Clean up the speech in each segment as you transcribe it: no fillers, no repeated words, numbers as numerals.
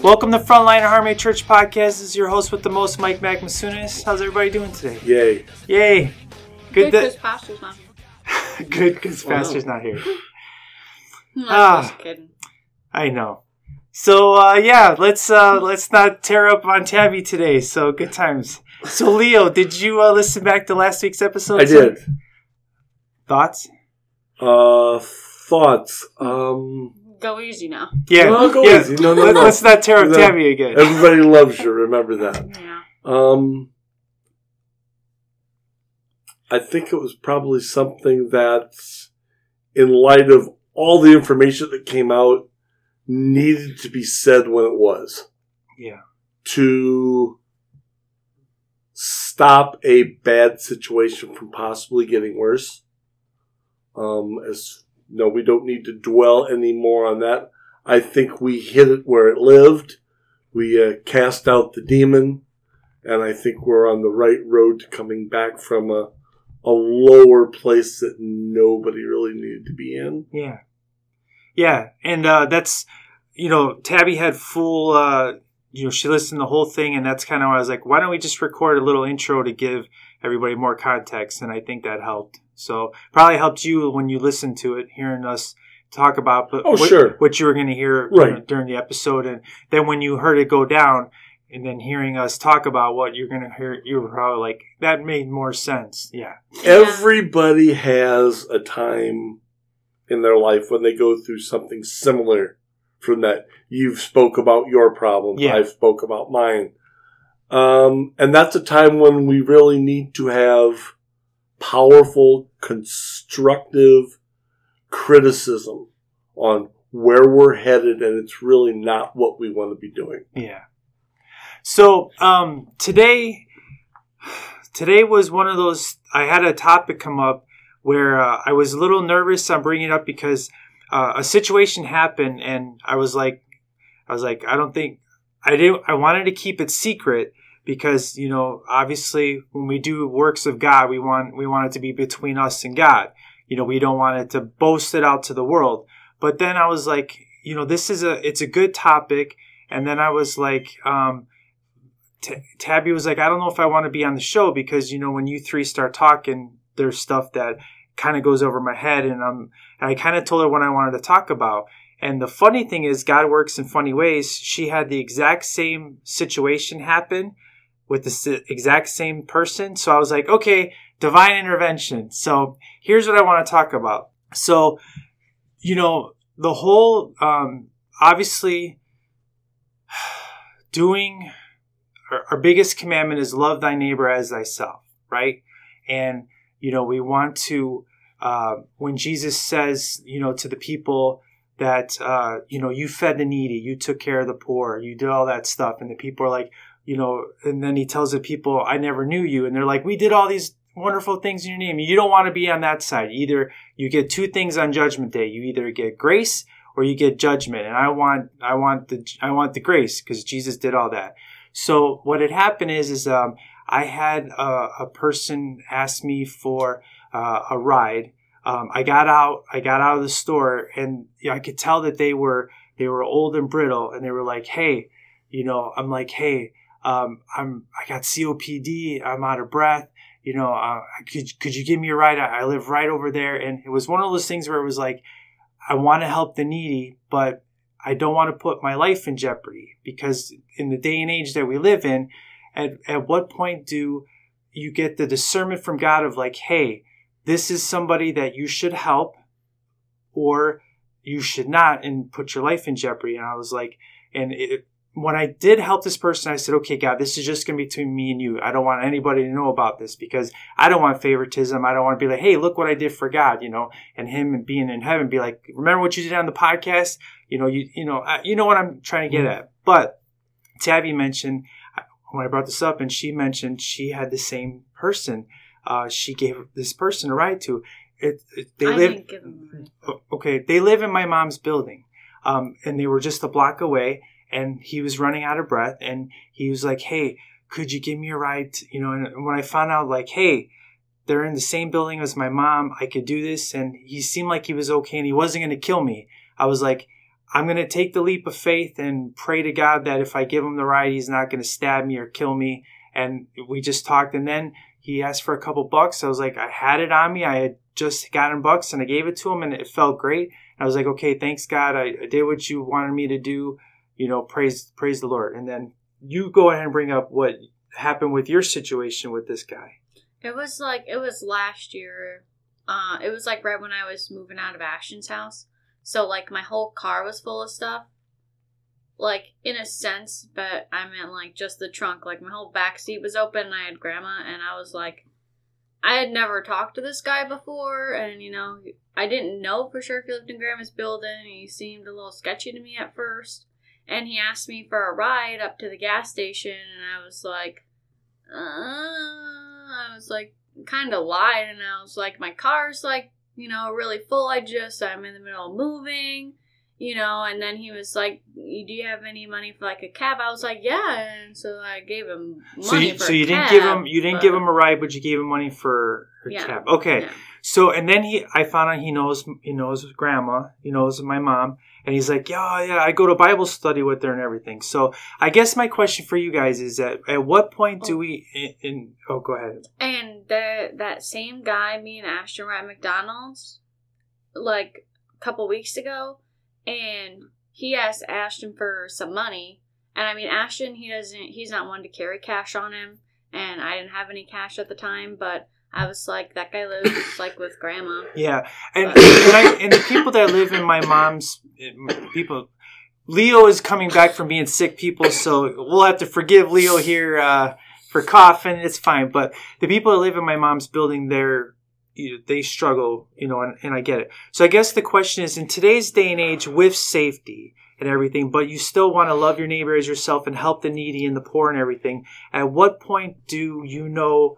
Welcome to Frontline Harmony Church Podcast. This is your host with the most, Mike Macmasunis. How's everybody doing today? Yay. Yay. Good because Pastor's not here. Good because Pastor's not here. Just kidding. I know. So, let's not tear up on Tabby today. So, good times. So, Leo, did you listen back to last week's episode? I did. Thoughts? Thoughts. Go easy now. Yeah. No, go easy. No. Let's not tear up Tabby again. Everybody loves you. Remember that. Yeah. I think it was probably something that, in light of all the information that came out, needed to be said when it was. Yeah. To stop a bad situation from possibly getting worse. We don't need to dwell anymore on that. I think we hit it where it lived. We cast out the demon, and I think we're on the right road to coming back from a lower place that nobody really needed to be in. Yeah. Yeah, and that's, Tabby had full, she listened to the whole thing, and that's kind of why I was like, why don't we just record a little intro to give everybody more context, and I think that helped. So probably helped you when you listened to it, hearing us talk about what you were going to hear during the episode. And then when you heard it go down and then hearing us talk about what you're going to hear, you were probably like, that made more sense. Yeah. Everybody has a time in their life when they go through something similar from that. You've spoke about your problem. Yeah. I've spoke about mine. And that's a time when we really need to have powerful, constructive criticism on where we're headed, and it's really not what we want to be doing. Yeah. So today was one of those. I had a topic come up where I was a little nervous on bringing it up because a situation happened, and I was like, I wanted to keep it secret. Because, obviously when we do works of God, we want it to be between us and God. We don't want it to boast it out to the world. But then I was like, it's a good topic. And then I was like, Tabby was like, I don't know if I want to be on the show because, when you three start talking, there's stuff that kind of goes over my head. And I kind of told her what I wanted to talk about. And the funny thing is, God works in funny ways. She had the exact same situation happen with the exact same person. So I was like, okay, divine intervention. So here's what I want to talk about. So, the whole, obviously, doing our biggest commandment is love thy neighbor as thyself, right? And, we want to, when Jesus says, to the people that, you fed the needy, you took care of the poor, you did all that stuff. And the people are like, and then he tells the people, I never knew you. And they're like, we did all these wonderful things in your name. You don't want to be on that side. Either you get two things on Judgment Day. You either get grace or you get judgment. And I want the grace because Jesus did all that. So what had happened is I had a person ask me for a ride. I got out of the store, and I could tell that they were old and brittle, and they were like, hey, I'm like, hey, I got COPD. I'm out of breath. Could you give me a ride? I live right over there. And it was one of those things where it was like, I want to help the needy, but I don't want to put my life in jeopardy, because in the day and age that we live in, at what point do you get the discernment from God of like, hey, this is somebody that you should help or you should not, and put your life in jeopardy. And I was like, when I did help this person, I said, okay, God, this is just going to be between me and you. I don't want anybody to know about this because I don't want favoritism. I don't want to be like, hey, look what I did for God, and him being in heaven, be like, remember what you did on the podcast? You know what I'm trying to get at. But Tabby mentioned, when I brought this up, and she mentioned she had the same person. She gave this person a ride to. Didn't give him a ride. Okay, they live in my mom's building, and they were just a block away. And he was running out of breath, and he was like, hey, could you give me a ride? And when I found out, like, hey, they're in the same building as my mom, I could do this. And he seemed like he was okay, and he wasn't going to kill me. I was like, I'm going to take the leap of faith and pray to God that if I give him the ride, he's not going to stab me or kill me. And we just talked, and then he asked for a couple bucks. I was like, I had it on me. I had just gotten bucks, and I gave it to him, and it felt great. I was like, okay, thanks, God. I did what you wanted me to do. Praise the Lord. And then you go ahead and bring up what happened with your situation with this guy. It was last year. It was like right when I was moving out of Ashton's house. So like my whole car was full of stuff. Like in a sense, but I meant like just the trunk. Like my whole back seat was open and I had grandma, and I was like, I had never talked to this guy before, and I didn't know for sure if he lived in grandma's building. He seemed a little sketchy to me at first. And he asked me for a ride up to the gas station, and I was like, kind of lied, and I was like, my car's like, really full. I'm in the middle of moving, and then he was like, do you have any money for like a cab? I was like, yeah, and so I gave him money for a cab. You didn't give him a ride, but you gave him money for a cab. Okay. Yeah. So, and then I found out he knows grandma, he knows my mom, and he's like, yeah, I go to Bible study with her and everything. So I guess my question for you guys is that at what point do we, go ahead. And that same guy, me and Ashton were at McDonald's like a couple weeks ago, and he asked Ashton for some money. And I mean, Ashton, he's not one to carry cash on him, and I didn't have any cash at the time, but I was like, that guy lives like with grandma. Yeah. And the people that live in my mom's people, Leo is coming back from being sick, people, so we'll have to forgive Leo here for coughing. It's fine. But the people that live in my mom's building, they struggle, and I get it. So I guess the question is, in today's day and age with safety and everything, but you still want to love your neighbor as yourself and help the needy and the poor and everything, at what point do you know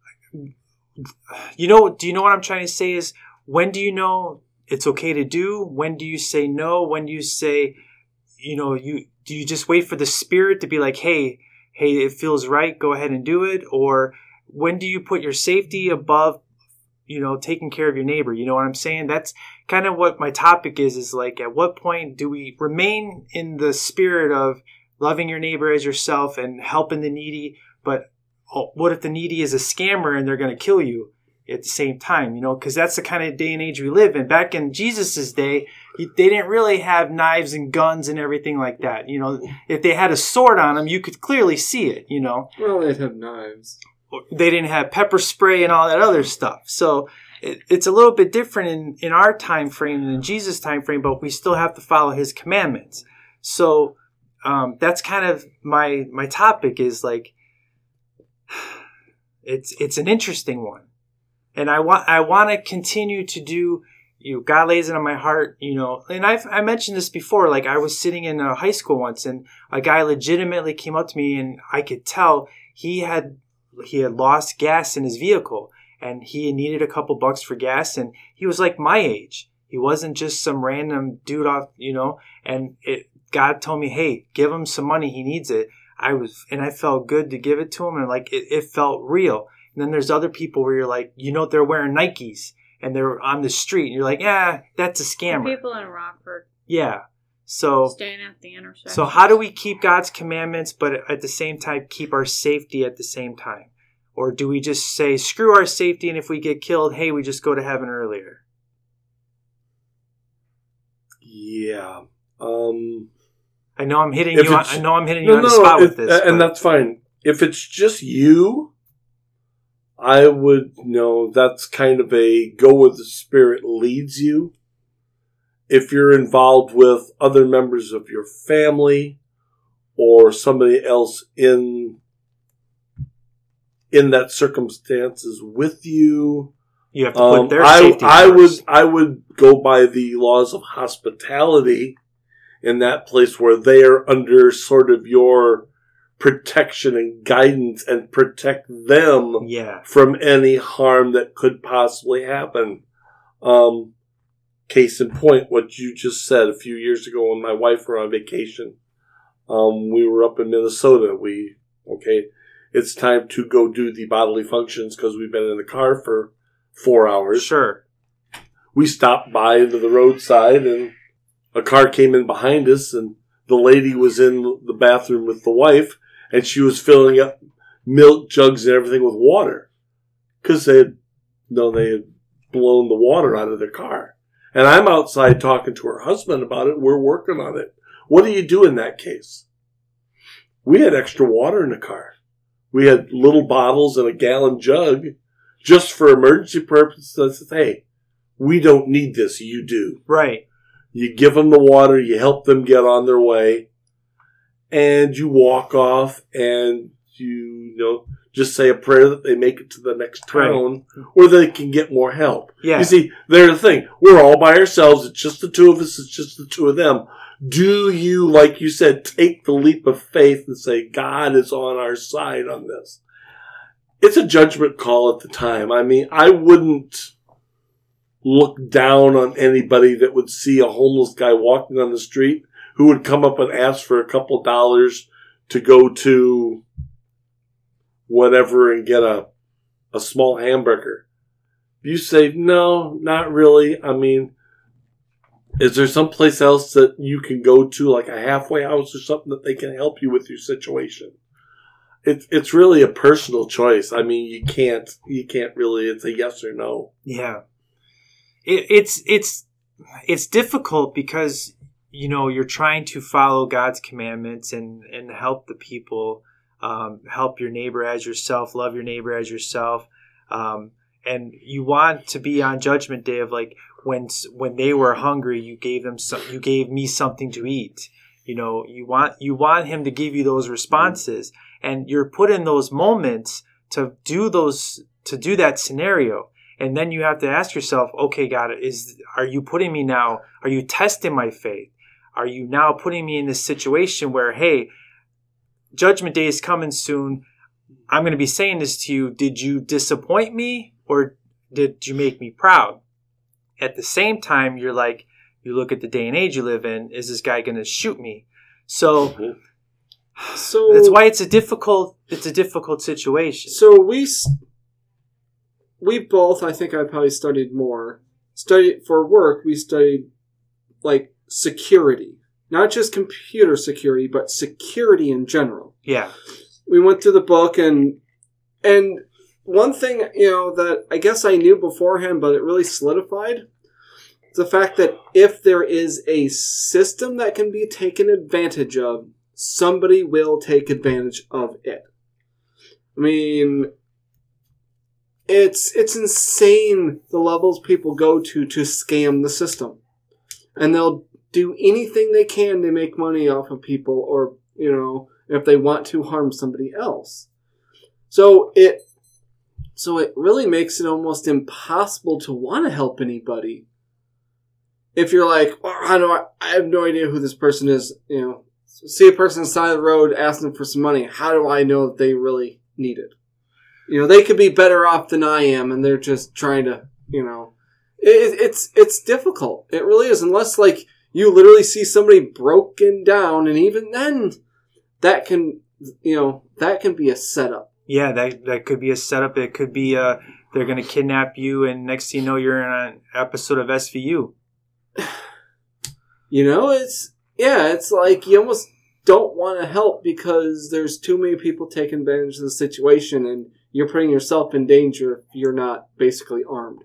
what I'm trying to say is, when do you know it's okay to do? When do you say no? When do you say, do you just wait for the Spirit to be like, hey, it feels right, go ahead and do it? Or when do you put your safety above, taking care of your neighbor? You know what I'm saying? That's kind of what my topic is like, at what point do we remain in the spirit of loving your neighbor as yourself and helping the needy, but what if the needy is a scammer and they're going to kill you at the same time, because that's the kind of day and age we live in. Back in Jesus's day, they didn't really have knives and guns and everything like that. If they had a sword on them, you could clearly see it, Well, they'd have knives. They didn't have pepper spray and all that other stuff. So it's a little bit different in our time frame than Jesus' time frame, but we still have to follow his commandments. So that's kind of my topic is like, it's an interesting one, and I want to continue to do. God lays it on my heart, And I mentioned this before. Like I was sitting in a high school once, and a guy legitimately came up to me, and I could tell he had lost gas in his vehicle, and he needed a couple bucks for gas, and he was like my age. He wasn't just some random dude off, And God told me, hey, give him some money. He needs it. I felt good to give it to him, and like it felt real. And then there's other people where you're like, they're wearing Nikes and they're on the street, and you're like, yeah, that's a scammer. People in Rockford. Yeah. So staying at the intersection. So how do we keep God's commandments, but at the same time keep our safety at the same time? Or do we just say, screw our safety, and if we get killed, hey, we just go to heaven earlier? Yeah. I know I'm hitting you. I know I'm hitting you on the spot with this, and that's fine. If it's just you, I would know that's kind of a go where the Spirit leads you. If you're involved with other members of your family or somebody else in that circumstances with you, you have to put their safety first. I would go by the laws of hospitality. In that place where they are under sort of your protection and guidance, and protect them from any harm that could possibly happen. Case in point, what you just said a few years ago when my wife were on vacation. We were up in Minnesota. It's time to go do the bodily functions because we've been in the car for 4 hours. Sure. We stopped by to the roadside and a car came in behind us, and the lady was in the bathroom with the wife, and she was filling up milk jugs and everything with water because they had blown the water out of their car. And I'm outside talking to her husband about it. We're working on it. What do you do in that case? We had extra water in the car. We had little bottles and a gallon jug just for emergency purposes. I said, hey, we don't need this. You do. Right. You give them the water. You help them get on their way. And you walk off and you just say a prayer that they make it to the next town where they can get more help. Yeah. You see, there's the thing. We're all by ourselves. It's just the two of us. It's just the two of them. Do you, like you said, take the leap of faith and say, God is on our side on this? It's a judgment call at the time. I mean, I wouldn't look down on anybody that would see a homeless guy walking on the street who would come up and ask for a couple dollars to go to whatever and get a small hamburger. You say, no, not really. I mean, is there someplace else that you can go to, like a halfway house or something that they can help you with your situation? It's really a personal choice. I mean, you can't really, it's a yes or no. Yeah. It's difficult because, you're trying to follow God's commandments and help the people, help your neighbor as yourself, love your neighbor as yourself. And you want to be on Judgment Day of like, when they were hungry, you gave me something to eat. You want him to give you those responses, and you're put in those moments to do that scenario. And then you have to ask yourself, okay, God, are you putting me now? Are you testing my faith? Are you now putting me in this situation where, hey, Judgment Day is coming soon. I'm going to be saying this to you. Did you disappoint me, or did you make me proud? At the same time, you're like, you look at the day and age you live in, is this guy going to shoot me? So that's why it's a difficult situation. So we both, I think I probably studied for work. We studied like security, not just computer security, but security in general. Yeah. We went through the book and one thing, that I guess I knew beforehand, but it really solidified, is the fact that if there is a system that can be taken advantage of, somebody will take advantage of it. I mean, it's insane the levels people go to scam the system. And they'll do anything they can to make money off of people, or, if they want to harm somebody else. So it really makes it almost impossible to want to help anybody. If you're like, I have no idea who this person is, see a person on the side of the road asking for some money. How do I know that they really need it? They could be better off than I am, and they're just trying to, it's difficult. It really is, unless like you literally see somebody broken down, and even then, that can be a setup. Yeah, that could be a setup. It could be they're going to kidnap you, and next thing you know, you're in an episode of SVU. It's like you almost don't want to help because there's too many people taking advantage of the situation, and you're putting yourself in danger if you're not basically armed.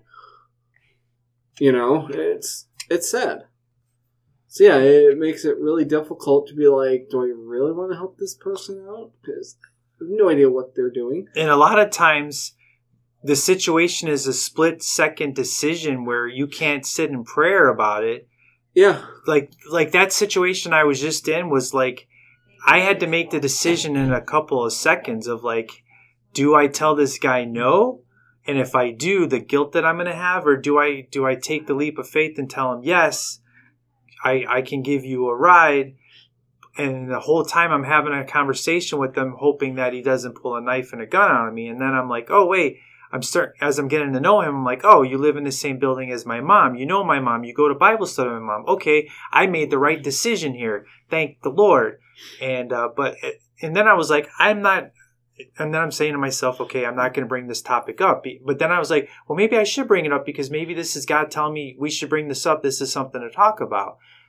It's sad. So yeah, it makes it really difficult to be like, do I really want to help this person out? Because I have no idea what they're doing. And a lot of times, the situation is a split-second decision where you can't sit in prayer about it. Yeah. Like that situation I was just in was like, I had to make the decision in a couple of seconds of like, do I tell this guy no? And if I do, the guilt that I'm going to have, or do I take the leap of faith and tell him, yes, I can give you a ride. And the whole time I'm having a conversation with them, hoping that he doesn't pull a knife and a gun on me. And then I'm like, oh, wait, as I'm getting to know him, I'm like, oh, you live in the same building as my mom. You know my mom. You go to Bible study with my mom. Okay, I made the right decision here. Thank the Lord. And then I was like, I'm not. And then I'm saying to myself, okay, I'm not going to bring this topic up. But then I was like, well, maybe I should bring it up because maybe this is God telling me we should bring this up. This is something to talk about.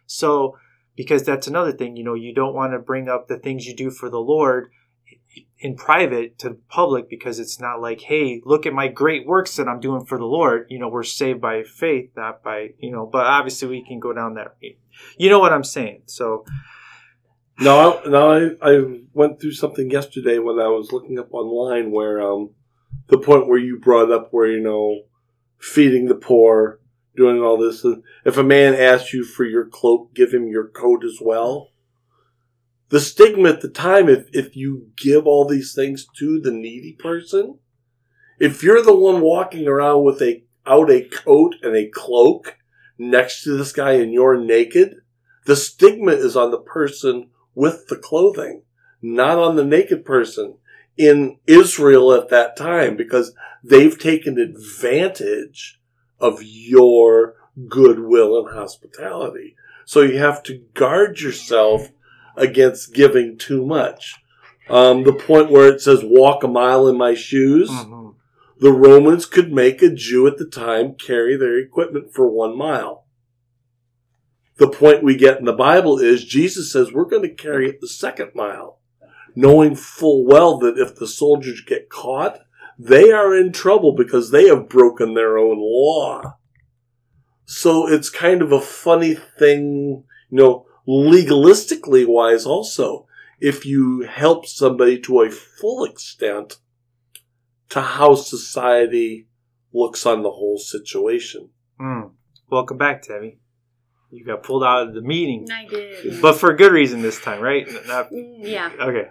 So, because that's another thing, you don't want to bring up the things you do for the Lord in private to the public, because it's not like, hey, look at my great works that I'm doing for the Lord. We're saved by faith, not by, but obviously we can go down that. You know what I'm saying? So. No, I went through something yesterday when I was looking up online where the point where you brought up where, feeding the poor, doing all this. If a man asks you for your cloak, give him your coat as well. The stigma at the time, if you give all these things to the needy person, if you're the one walking around with a coat and a cloak next to this guy and you're naked, the stigma is on the person with the clothing, not on the naked person in Israel at that time, because they've taken advantage of your goodwill and hospitality. So you have to guard yourself against giving too much. The point where it says, walk a mile in my shoes, the Romans could make a Jew at the time carry their equipment for 1 mile. The point we get in the Bible is Jesus says we're going to carry it the 2nd mile, knowing full well that if the soldiers get caught, they are in trouble because they have broken their own law. So it's kind of a funny thing, legalistically wise also, if you help somebody to a full extent to how society looks on the whole situation. Welcome back, Tammy. You got pulled out of the meeting. I did. But for a good reason this time, right? Yeah. Okay.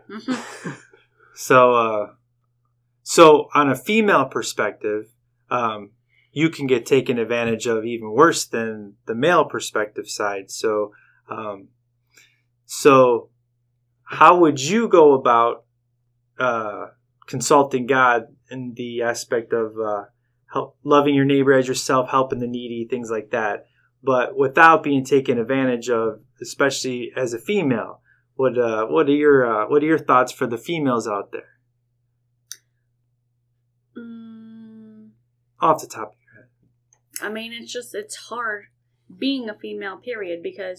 So on a female perspective, you can get taken advantage of even worse than the male perspective side. So how would you go about consulting God in the aspect of loving your neighbor as yourself, helping the needy, things like that, but without being taken advantage of, especially as a female? What are your thoughts for the females out there? Off the top of your head. I mean, it's hard being a female, period, because,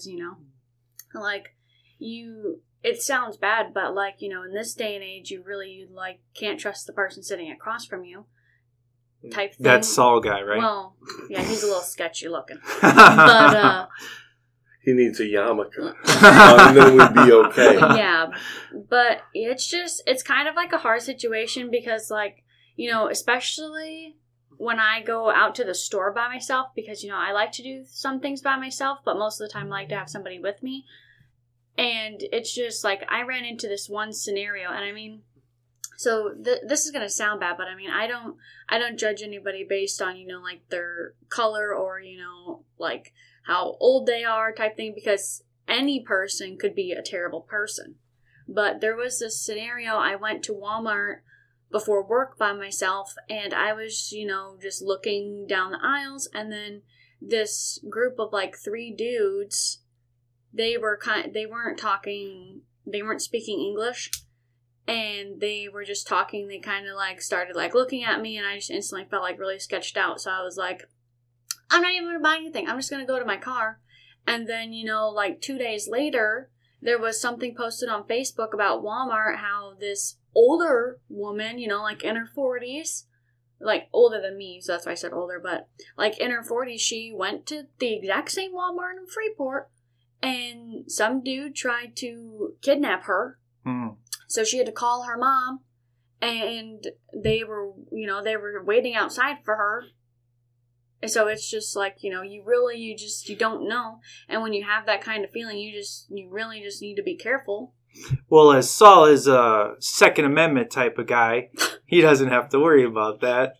it sounds bad, but in this day and age, you can't trust the person sitting across from you type thing. That Saul guy, right? Well, yeah, he's a little sketchy looking. But, he needs a yarmulke. And then we'd be okay. Yeah, but it's kind of like a hard situation because, especially when I go out to the store by myself, because, I like to do some things by myself, but most of the time I like to have somebody with me. And it's just I ran into this one scenario, and I mean, so this is going to sound bad, but I mean, I don't judge anybody based on, their color or, how old they are type thing, because any person could be a terrible person. But there was this scenario. I went to Walmart before work by myself, and I was, just looking down the aisles, and then this group of 3 dudes, they weren't speaking English, and they were just talking. They kind of started looking at me, and I just instantly felt really sketched out. So I was like, I'm not even going to buy anything. I'm just going to go to my car. And then, 2 days later, there was something posted on Facebook about Walmart, how this older woman, in her 40s, older than me, so that's why I said older, but in her 40s, she went to the exact same Walmart in Freeport, and some dude tried to kidnap her. So she had to call her mom, and they were waiting outside for her. And so it's just you don't know. And when you have that kind of feeling, you really just need to be careful. Well, as Saul is a Second Amendment type of guy, he doesn't have to worry about that.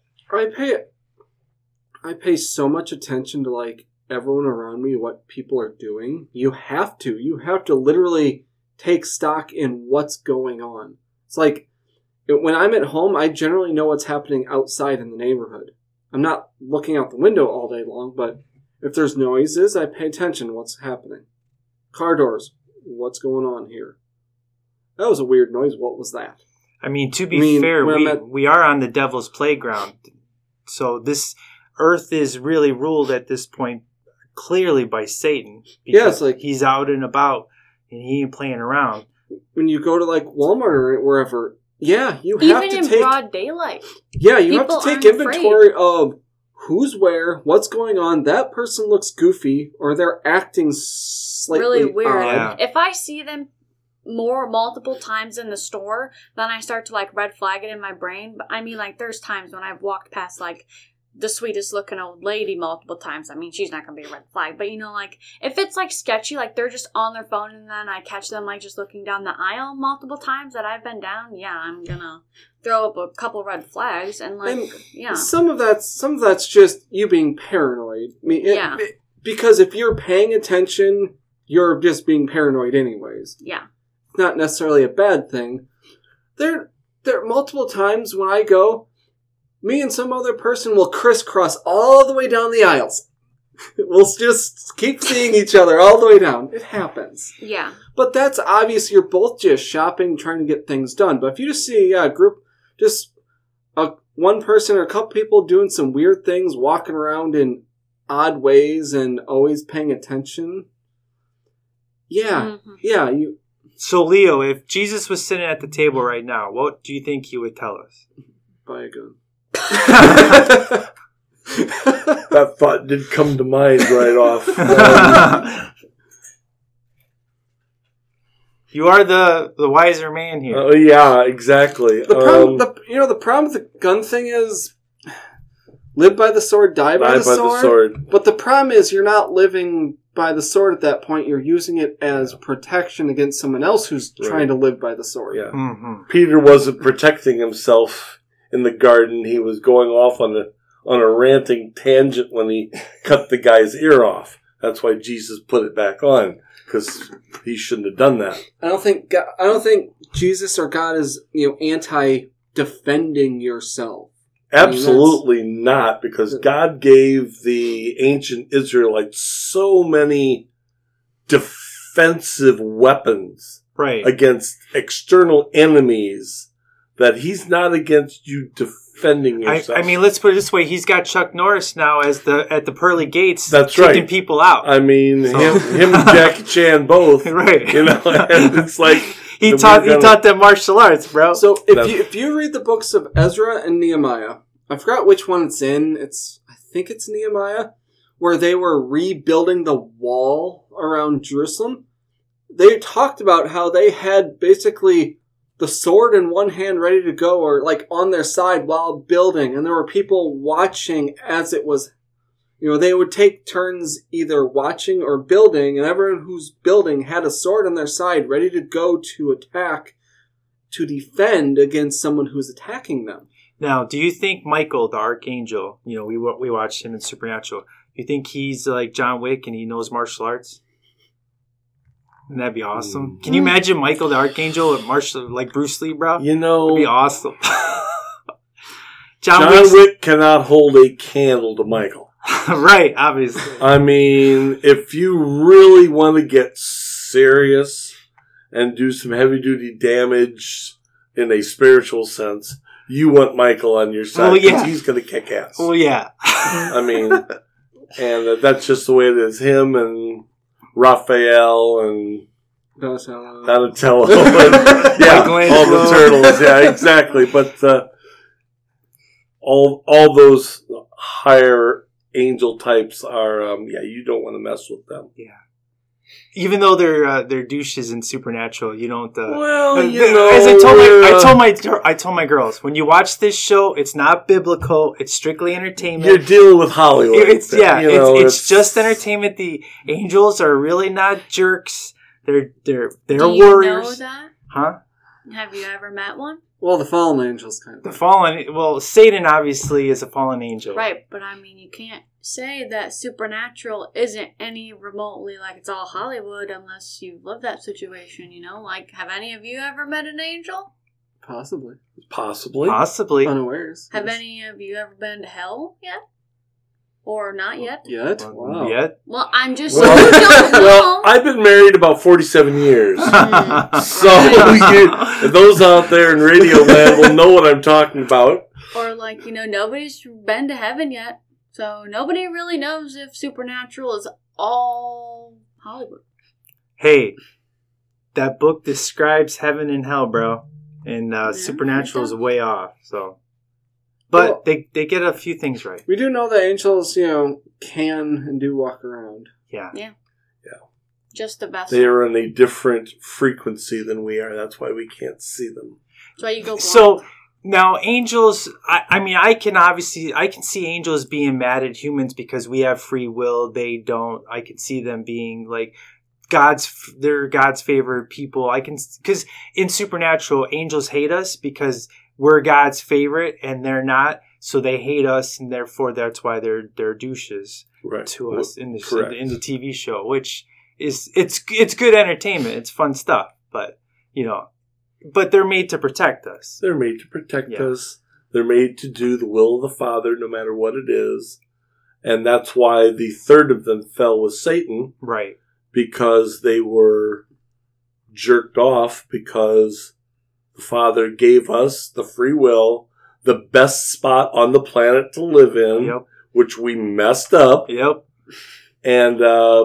I pay so much attention to everyone around me, what people are doing. You have to literally take stock in what's going on. It's when I'm at home, I generally know what's happening outside in the neighborhood. I'm not looking out the window all day long, but if there's noises, I pay attention to what's happening. Car doors, what's going on here? That was a weird noise. What was that? I mean, to be fair, we are on the devil's playground. So this earth is really ruled at this point clearly by Satan. Yeah, it's like he's out and about and he ain't playing around. when you go to like Walmart or wherever. Yeah, you have Even to in take. broad daylight. Yeah, you have people to take aren't inventory of who's where, what's going on. That person looks goofy, or they're acting slightly Really weird. odd. Yeah. If I see them multiple times in the store, then I start to like red flag it in my brain. But I mean, like, there's times when I've walked past like the sweetest looking old lady multiple times. I mean, she's not gonna be a red flag, but you know, like if it's like sketchy, like they're just on their phone and then I catch them like just looking down the aisle multiple times that I've been down, yeah, I'm gonna throw up a couple red flags and like, And yeah. Some of that's just you being paranoid. I mean, Yeah. because if you're paying attention, you're just being paranoid anyways. Yeah. Not necessarily a bad thing. There are multiple times when I go, me and some other person will crisscross all the way down the aisles. We'll just keep seeing each other all the way down. It happens. Yeah. But that's obvious. You're both just shopping, trying to get things done. But if you just see a group, just one person or a couple people doing some weird things, walking around in odd ways and always paying attention. Yeah. Mhm. Yeah. You. So, Leo, if Jesus was sitting at the table right now, what do you think he would tell us? Buy a gun. That thought did come to mind right off. You are the wiser man here. Yeah, exactly. The problem with the gun thing is live by the sword, die by the sword. But the problem is you're not living by the sword at that point. You're using it as protection against someone else who's trying to live by the sword. Yeah. Mm-hmm. Peter wasn't protecting himself in the garden. He was going off on a ranting tangent when he cut the guy's ear off. That's why Jesus put it back on, because he shouldn't have done that. I don't think Jesus or God is anti-defending yourself. Absolutely not, because God gave the ancient Israelites so many defensive weapons Right. against external enemies that he's not against you defending yourself. I mean, let's put it this way: he's got Chuck Norris now as at the pearly gates, That's kicking right. people out. I mean, him and Jackie Chan both, Right. You know, and it's like he taught them martial arts, bro. So if you read the books of Ezra and Nehemiah, I forgot which one it's in. I think it's Nehemiah, where they were rebuilding the wall around Jerusalem. They talked about how they had basically the sword in one hand ready to go, or like on their side while building, and there were people watching as it was. They would take turns either watching or building, and everyone who's building had a sword on their side ready to go to attack, to defend against someone who's attacking them. Now, do you think Michael, the archangel, we watched him in Supernatural, you think he's like John Wick and he knows martial arts? Wouldn't that be awesome? Can you imagine Michael, the archangel, at martial, like Bruce Lee, bro? You know, That'd be awesome. John Wick cannot hold a candle to Michael. Right, obviously. I mean, if you really want to get serious and do some heavy-duty damage in a spiritual sense, you want Michael on your side because he's going to kick ass. Oh, yeah. I mean, and that's just the way it is. Him and Raphael and Donatello. And, yeah, all the turtles. Yeah, exactly. But all those higher angel types are, you don't want to mess with them. Yeah. Even though they're douches in Supernatural, you don't. Well, as I told my girls, when you watch this show, it's not biblical. It's strictly entertainment. You're dealing with Hollywood. It's just entertainment. The angels are really not jerks. They're warriors. Do you know that? Huh? Have you ever met one? Well, the fallen angels kind of. The fallen. Well, Satan obviously is a fallen angel. Right, but I mean, you can't say that Supernatural isn't any remotely like it's all Hollywood unless you live that situation, Like, have any of you ever met an angel? Possibly. Possibly. Unawares. Have any of you ever been to hell yet? Or not yet? Yet? Wow. Yet? Well, I'm just Well, you don't know. well, I've been married about 47 years. So those out there in Radio Land will know what I'm talking about. Or nobody's been to heaven yet. So nobody really knows if Supernatural is all Hollywood. Hey, that book describes heaven and hell, bro. And Supernatural is way off. So, but Well, they get a few things right. We do know that angels, can and do walk around. Yeah. Just the best. They are in a different frequency than we are. That's why we can't see them. That's why you go blind. So now angels, I mean, I can see angels being mad at humans because we have free will. They don't. I can see them being like they're God's favorite people. Because in Supernatural, angels hate us because we're God's favorite and they're not. So they hate us, and therefore that's why they're douches to us in the TV show, which is it's good entertainment. It's fun stuff, but but they're made to protect us. They're made to protect us. They're made to do the will of the Father, no matter what it is, and that's why the third of them fell with Satan, Right. because they were jerked off because the Father gave us the free will, the best spot on the planet to live in, Yep. which we messed up, Yep. and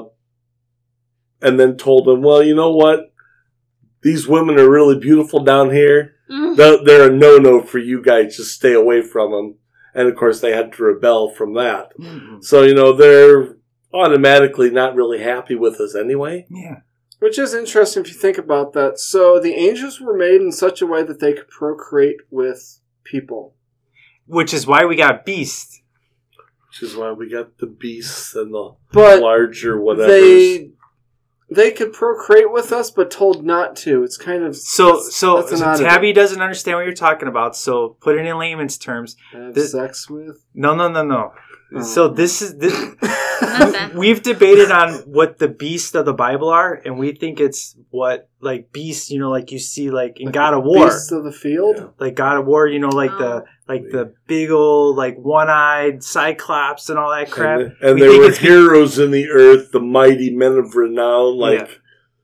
then told them, well, you know what? These women are really beautiful down here. They're a no-no for you guys. Just stay away from them. And, of course, they had to rebel from that. Mm-hmm. So, they're automatically not really happy with us anyway. Yeah. Which is interesting if you think about that. So the angels were made in such a way that they could procreate with people. Which is why we got Beast. Which is why we got the beasts and the But larger whatever. they could procreate with us, but told not to. It's kind of So that's an oddity. Tabby doesn't understand what you're talking about. So put it in layman's terms. Have sex with. No. Oh. So this. Not that. We've debated on what the beasts of the Bible are, and we think it's what like beasts, like you see like in God of War, Beasts of the field. like God of War, the big old like one-eyed Cyclops and all that crap. And We there think were it's heroes in the earth, the mighty men of renown, like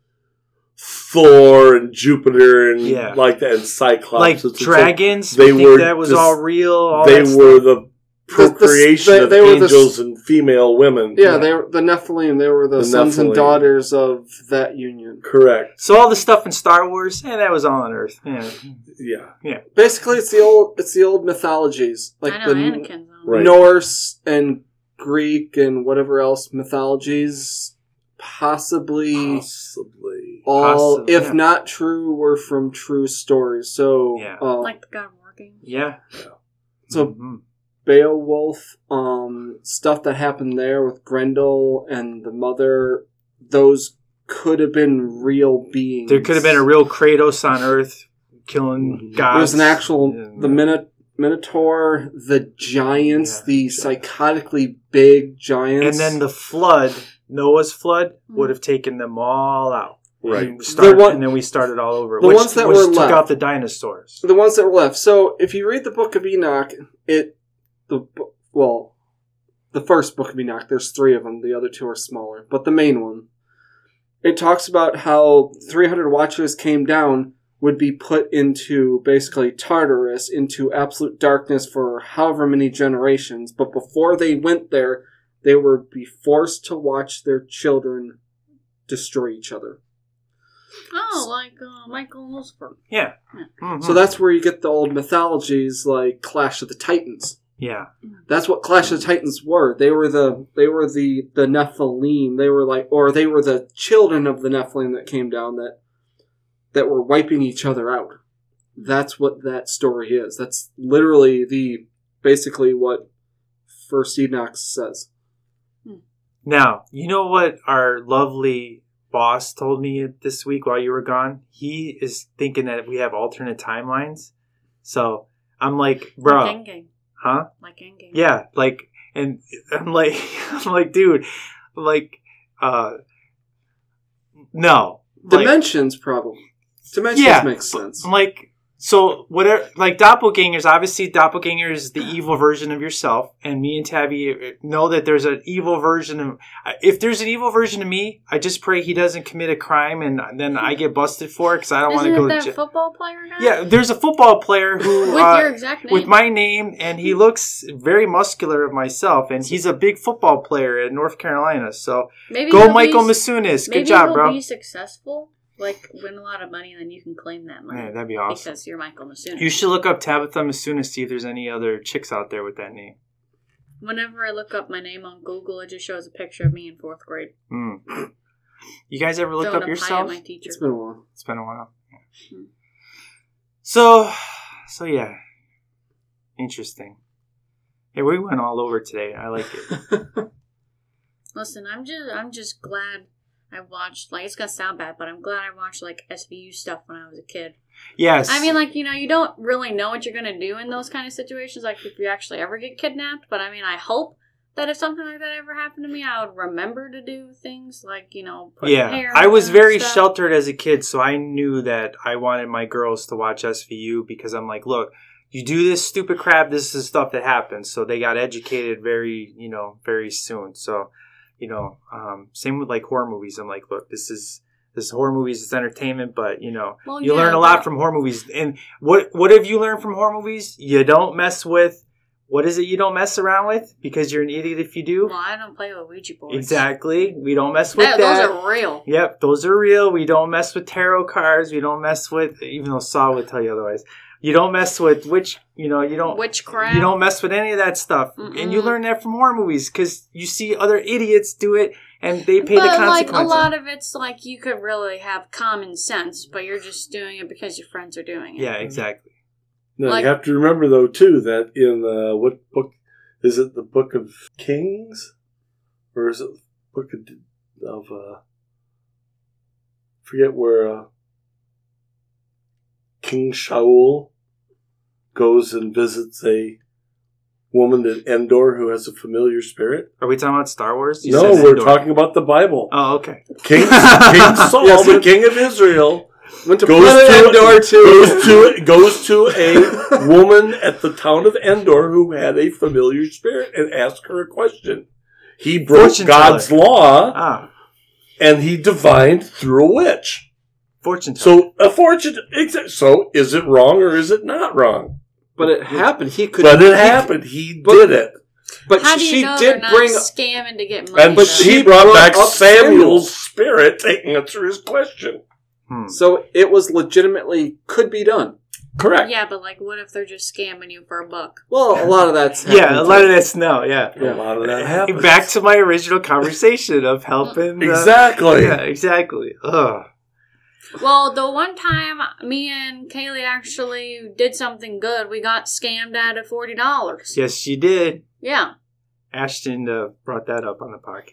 Thor and Jupiter and like that, and Cyclops. like It's dragons. they we think were that was just- all real. All they that were stuff. the procreation they of were angels and female women. Yeah, they were the Nephilim. They were the sons and Nephilim. daughters of that union. Correct. So all the stuff in Star Wars, that was all on Earth. Yeah. Basically, it's the old mythologies, like I know the Anakin's on. Right. Norse and Greek and whatever else mythologies. Possibly all, Possibly, if not true, were from true stories. So, Like the God of War game. Yeah. So Mhm. Beowulf, stuff that happened there with Grendel and the mother, those could have been real beings. There could have been a real Kratos on Earth killing gods. There's an actual the Minotaur, the giants, the psychotically big giants, and then the flood, Noah's flood, would have taken them all out. Right. And then we started all over. The ones that were took left. out the dinosaurs. the ones that were left. So if you read the Book of Enoch, the first Book of Enoch, there's 3 of them. The other 2 are smaller, but the main one, it talks about how 300 Watchers came down, would be put into basically Tartarus, into absolute darkness for however many generations. But before they went there, they would be forced to watch their children destroy each other. Oh, like Michael and Lucifer. Yeah. Mhm. So that's where you get the old mythologies like Clash of the Titans. Yeah. That's what Clash of the Titans were. They were the Nephilim. They were the children of the Nephilim that came down that were wiping each other out. That's what that story is. That's literally basically what First Enoch says. Now, you know what our lovely boss told me this week while you were gone? He is thinking that we have alternate timelines. So I'm like, bro. Like Endgame. Huh? Like Endgame. Yeah, like, and I'm like, dude, like, no. Dimensions, probably. Dimensions makes sense. I'm like, So whatever, like doppelgangers, obviously doppelganger is the evil version of yourself, and me and Tabby know that there's an evil version of. If there's an evil version of me, I just pray he doesn't commit a crime, and then I get busted for it because I don't want to go to Isn't it jail. that football player guy? Yeah, there's a football player who With your exact name. with my name, and he looks very muscular of myself, and he's a big football player in North Carolina. So Maybe go, he'll Michael be, Masunis. maybe Good job, he'll bro. be successful, like win a lot of money, and then you can claim that money. Man, that'd be awesome. Because you're Michael Masunis. You should look up Tabitha Masunis, see if there's any other chicks out there with that name. Whenever I look up my name on Google, it just shows a picture of me in 4th grade. Mm. You guys ever look Throwing up a pie at yourself? my teacher. It's been a while. It's been a while. Yeah. Hmm. So yeah, interesting. Hey, we went all over today. I like it. Listen, I'm just glad I watched, like, it's gonna sound bad, but I'm glad I watched, like, SVU stuff when I was a kid. Yes. I mean, like, you don't really know what you're gonna do in those kind of situations, like, if you actually ever get kidnapped, but I mean, I hope that if something like that ever happened to me, I would remember to do things like, put hair I was on very and stuff. sheltered as a kid, so I knew that I wanted my girls to watch SVU because I'm like, look, you do this stupid crap, this is stuff that happens. So they got educated very soon. So, same with like horror movies. I'm like, look, this is horror movies, it's entertainment, but Well, you yeah, learn a lot but- from horror movies. And what have you learned from horror movies? You don't mess with. What is it you don't mess around with? Because you're an idiot if you do. Well, I don't play with Ouija boards. Exactly. We don't mess with that. Those are real. Yep, those are real. We don't mess with tarot cards. We don't mess with, even though Saw would tell you otherwise. You don't mess with Witchcraft. You don't mess with any of that stuff. Mm-mm. And you learn that from horror movies because you see other idiots do it and they pay the But, consequences. like, a lot of it's, like, you could really have common sense, but you're just doing it because your friends are doing it. Yeah, exactly. Now, Like- you have to remember, though, too, that in what book? Is it the Book of Kings? Or is it the Book of forget where King Shaul goes and visits a woman at Endor who has a familiar spirit? Are we talking about Star Wars? You No, said we're Endor. talking about the Bible. Oh, okay. King Saul, Yes, the king of Israel, Went to goes Planet Endor too. goes to a woman at the town of Endor who had a familiar spirit and asked her a question. He broke Fortune God's teller. law Ah, and he divined through a witch. fortune teller. So a fortune. So is it wrong or is it not wrong? But it happened. But it happened. He did it, But How do you she know did they're not bring. scamming to get money? and But he she brought brought back up Samuel's spirit to answer his question. So it was legitimately could be done. Correct. Yeah, but, like, what if they're just scamming you for $1? Well, a lot of that's Yeah, a lot of that's no, yeah. A lot of that happens. Back to my original conversation of helping. Exactly. Yeah, exactly. Ugh. Well, the one time me and Kaylee actually did something good, we got scammed out of $40. Yes, you did. Yeah. Ashton brought that up on the podcast.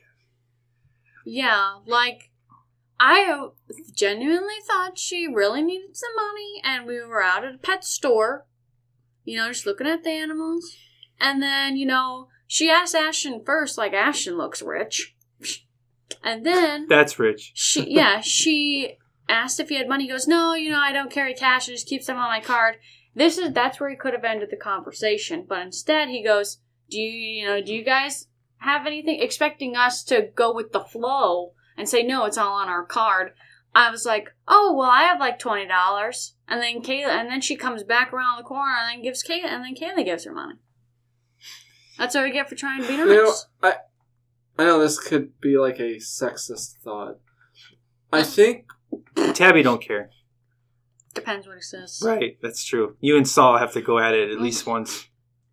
Yeah, like, I genuinely thought she really needed some money, and we were out at a pet store, just looking at the animals. And then, she asked Ashton first, like, Ashton looks rich. And then That's rich. she asked if he had money. He goes, no, I don't carry cash. I just keep some on my card. That's where he could have ended the conversation. But instead he goes, do you guys have anything? Expecting us to go with the flow and say, no, it's all on our card. I was like, oh, well, I have like $20. And then she comes back around the corner and then Kaylee gives her money. That's what we get for trying to be nice. I know this could be like a sexist thought. I think Tabby don't care. Depends what he says. Right, that's true. You and Saul have to go at it at least once.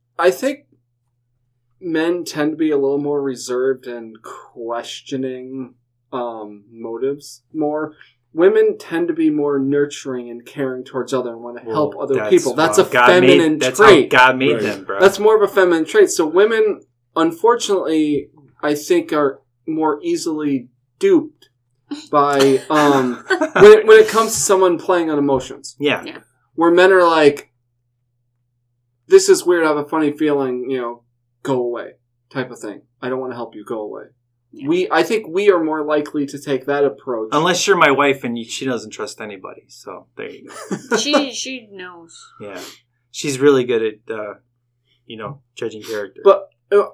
men tend to be a little more reserved and questioning motives more. Women tend to be more nurturing and caring towards others and want to help other people. That's a feminine That's trait. how God made Right. them, bro. That's more of a feminine trait. So women, unfortunately, I think are more easily duped by when it comes to someone playing on emotions. yeah. Where men are like, this is weird, I have a funny feeling, go away, type of thing. I don't want to help you, go away. I think we are more likely to take that approach. Unless you're my wife and she doesn't trust anybody. So there you go. She knows. Yeah. She's really good at, judging character. But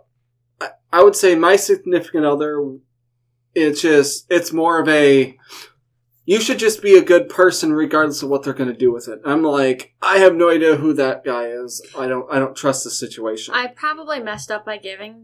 I would say my significant other, it's more of a, you should just be a good person regardless of what they're going to do with it. I'm like, I have no idea who that guy is. I don't trust the situation. I probably messed up by giving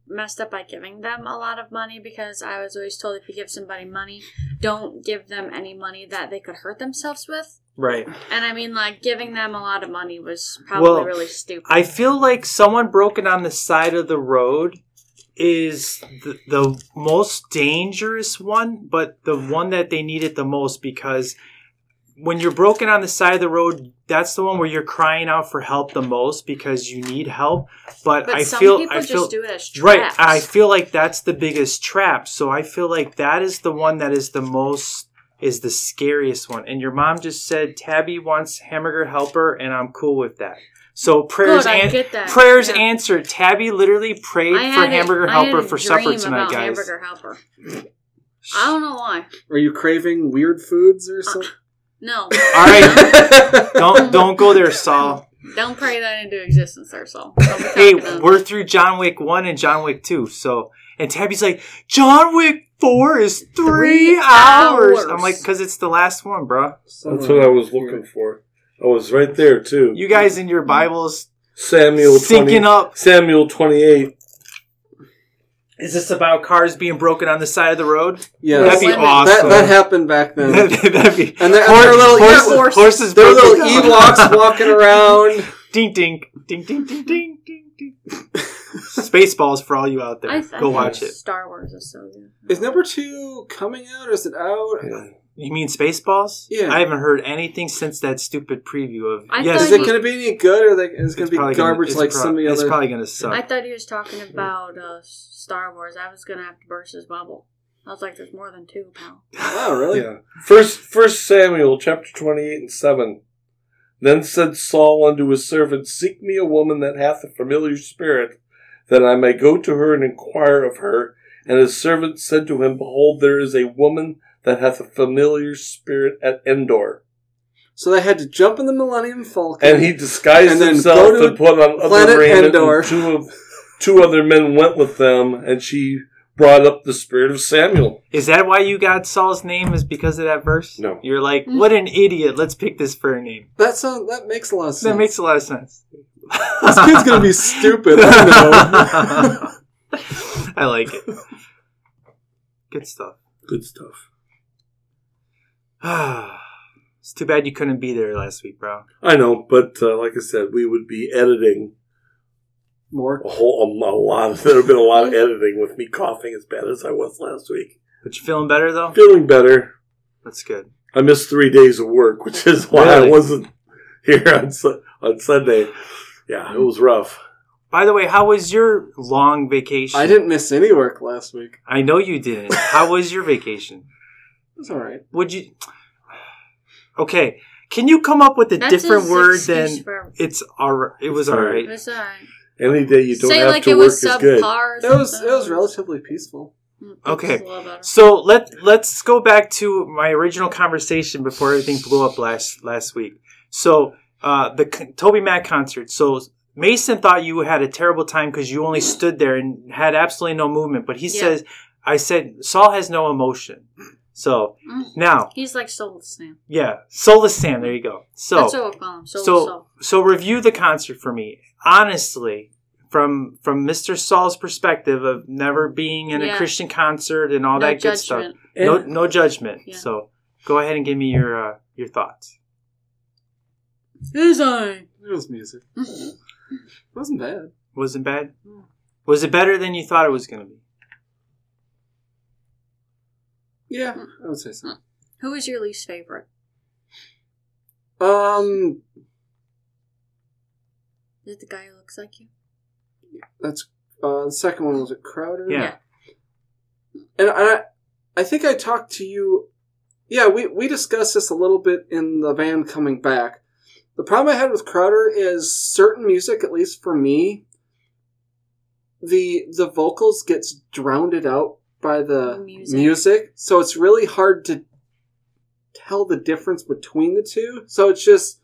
them a lot of money because I was always told if you give somebody money, don't give them any money that they could hurt themselves with. Right. And I mean, like, giving them a lot of money was probably really stupid. I feel like someone broken on the side of the road is the most dangerous one, but the one that they needed the most, because when you're broken on the side of the road, that's the one where you're crying out for help the most because you need help. But some people just do it as traps. Right. I feel like that's the biggest trap. So I feel like that is the one that is the scariest one. And your mom just said Tabby wants hamburger helper, and I'm cool with that. So prayers answered. Tabby literally prayed for hamburger helper for supper tonight, guys. Hamburger helper. I don't know why. Are you craving weird foods or something? No. All right. Don't go there, Saul. Don't pray that into existence there, Saul. Hey, we're through John Wick 1 and John Wick 2. So, and Tabby's like, John Wick 4 is 3 hours. I'm like, because it's the last one, bro. That's what I was looking for. I was right there, too. You guys in your Bibles Samuel syncing up. Samuel 28. Is this about cars being broken on the side of the road? Yeah. That'd be awesome. That happened back then. That'd be... And there are little horses. There are little Ewoks walking around. Ding, ding. Ding, ding, ding, ding, ding, ding. Spaceballs for all you out there. Go watch it. Star Wars is so good. Is number 2 coming out, or is it out? Yeah. You mean Spaceballs? Yeah. I haven't heard anything since that stupid preview of... Is it going to be any good, or is it going to be garbage some of the other... It's probably going to suck. I thought he was talking about Star Wars. I was going to have to burst his bubble. I was like, there's more than 2, pal. Oh, really? Yeah. First Samuel, chapter 28 and 7. Then said Saul unto his servant, Seek me a woman that hath a familiar spirit, that I may go to her and inquire of her. And his servant said to him, Behold, there is a woman that hath a familiar spirit at Endor. So they had to jump in the Millennium Falcon. And he disguised himself and put on other raiment, and two other men went with them, and she brought up the spirit of Samuel. Is that why you got Saul's name, is because of that verse? No. You're like, what an idiot, let's pick this for a name. That makes a lot of sense. That makes a lot of sense. This kid's going to be stupid, I know. I like it. Good stuff. Good stuff. It's too bad you couldn't be there last week, bro. I know, but like I said, we would be editing more. There have been a lot of editing with me coughing as bad as I was last week. But you feeling better, though? Feeling better. That's good. I missed 3 days of work, which is why I wasn't here on Sunday. Yeah, it was rough. By the way, how was your long vacation? I didn't miss any work last week. I know you didn't. How was your vacation? It was all right. Would you... Okay, can you come up with a different word than it was all right? It was all right. Any day you don't Say have like to it work was is good. It was relatively peaceful. Okay, so let's go back to my original conversation before everything blew up last week. So the Toby Mac concert. So Mason thought you had a terrible time because you only stood there and had absolutely no movement. But I said Saul has no emotion. So now he's like Soulless Sam. Yeah, Soulless Sam. There you go. So that's what we'll call him. So review the concert for me, honestly, from Mr. Saul's perspective of never being in a Christian concert and all that good stuff. No judgment. Yeah. So go ahead and give me your thoughts. It was music. It wasn't bad. Wasn't bad? Was it better than you thought it was going to be? Yeah, I would say so. Who was your least favorite? Is it the guy who looks like you? That's the second one. Was it Crowder? Yeah. And I think I talked to you. Yeah, we discussed this a little bit in the van coming back. The problem I had with Crowder is certain music, at least for me, the vocals gets drowned out by the Music. music, so it's really hard to tell the difference between the two. So it's just,